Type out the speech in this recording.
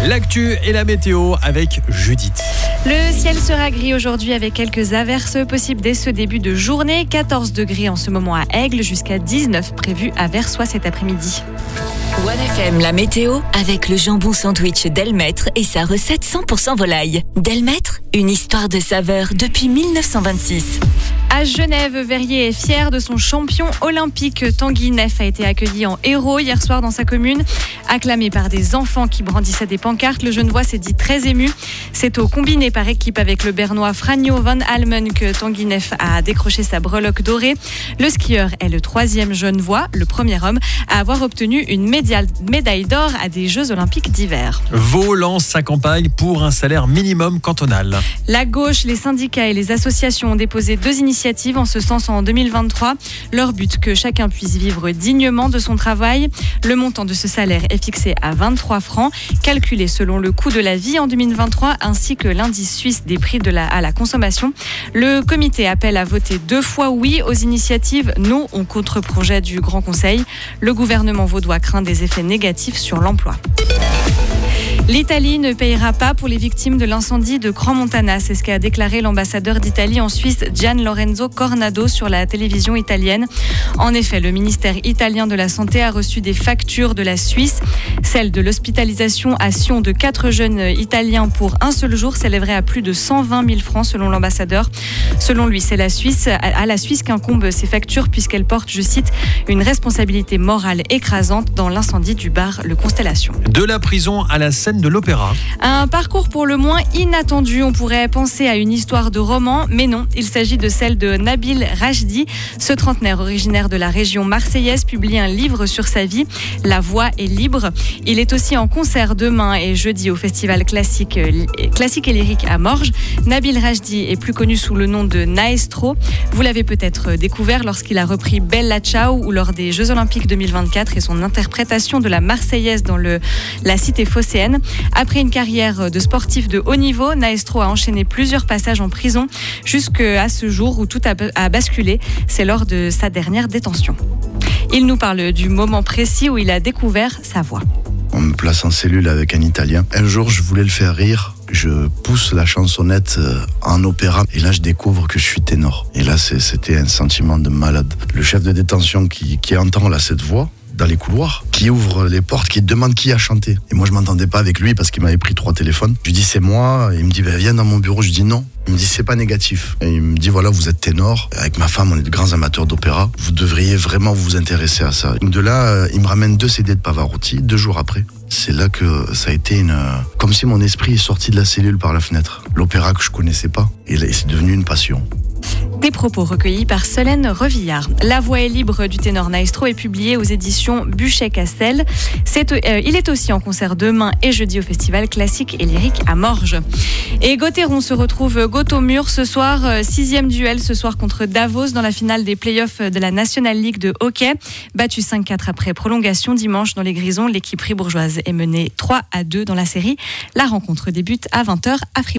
L'actu et la météo avec Judith. Le ciel sera gris aujourd'hui avec quelques averses possibles dès ce début de journée. 14 degrés en ce moment à Aigle, jusqu'à 19 prévus à Versoix cet après-midi. 1FM, la météo avec le jambon sandwich Delmaître et sa recette 100% volaille. Delmaître, une histoire de saveur depuis 1926. À Genève, Verrier est fier de son champion olympique. Tanguy Neff a été accueilli en héros hier soir dans sa commune. Acclamé par des enfants qui brandissaient des pancartes, le Genevois s'est dit très ému. C'est au combiné par équipe avec le Bernois Franjo van Almen que Tanguy Neff a décroché sa breloque dorée. Le skieur est le 3e Genevois, le premier homme à avoir obtenu une médaille d'or à des Jeux olympiques d'hiver. Vaud lance sa campagne pour un salaire minimum cantonal. La gauche, les syndicats et les associations ont déposé 2 initiatives en ce sens en 2023. Leur but, que chacun puisse vivre dignement de son travail. Le montant de ce salaire est fixé à 23 francs, calculé selon le coût de la vie en 2023 ainsi que l'indice suisse des prix à la consommation. Le comité appelle à voter 2 fois oui aux initiatives, non au contre-projet du Grand Conseil. Le gouvernement vaudois craint des effets négatifs sur l'emploi. L'Italie ne payera pas pour les victimes de l'incendie de Crans-Montana. C'est ce qu'a déclaré l'ambassadeur d'Italie en Suisse, Gian Lorenzo Cornado, sur la télévision italienne. En effet, le ministère italien de la Santé a reçu des factures de la Suisse. Celle de l'hospitalisation à Sion de 4 jeunes Italiens pour un seul jour s'élèverait à plus de 120 000 francs selon l'ambassadeur. Selon lui, c'est à la Suisse qu'incombent ces factures puisqu'elle porte, je cite, une responsabilité morale écrasante dans l'incendie du bar Le Constellation. De la prison à la scène de l'opéra. Un parcours pour le moins inattendu. On pourrait penser à une histoire de roman, mais non. Il s'agit de celle de Nabil Rajdi. Ce trentenaire originaire de la région marseillaise publie un livre sur sa vie. La voix est libre. Il est aussi en concert demain et jeudi au festival classique et lyrique à Morges. Nabil Rajdi est plus connu sous le nom de Naestro. Vous l'avez peut-être découvert lorsqu'il a repris Bella Ciao ou lors des Jeux Olympiques 2024 et son interprétation de la Marseillaise dans la cité phocéenne. Après une carrière de sportif de haut niveau, Naestro a enchaîné plusieurs passages en prison jusqu'à ce jour où tout a basculé. C'est lors de sa dernière détention. Il nous parle du moment précis où il a découvert sa voix. On me place en cellule avec un Italien. Un jour, je voulais le faire rire. Je pousse la chansonnette en opéra et là, je découvre que je suis ténor. Et là, c'était un sentiment de malade. Le chef de détention qui entend là, cette voix dans les couloirs, qui ouvre les portes, qui demande qui a chanté. Et moi, je m'entendais pas avec lui parce qu'il m'avait pris 3 téléphones. Je lui dis c'est moi. Et il me dit viens dans mon bureau. Je lui dis non. Il me dit c'est pas négatif. Et il me dit voilà, vous êtes ténor. Avec ma femme, on est de grands amateurs d'opéra. Vous devriez vraiment vous intéresser à ça. De là, il me ramène 2 CD de Pavarotti 2 jours après. C'est là que ça a été comme si mon esprit est sorti de la cellule par la fenêtre. L'opéra que je connaissais pas. Et là, c'est devenu une passion. Des propos recueillis par Solène Revillard. La voix est libre du ténor Naestro est publié aux éditions Buchet-Castel. Il est aussi en concert demain et jeudi au festival classique et lyrique à Morges. Et Gauthieron se retrouve Gaut-au-Mur ce soir. 6e duel ce soir contre Davos dans la finale des playoffs de la National League de hockey. Battu 5-4 après prolongation dimanche dans les Grisons, l'équipe fribourgeoise est menée 3-2 dans la série. La rencontre débute à 20h à Fribourg.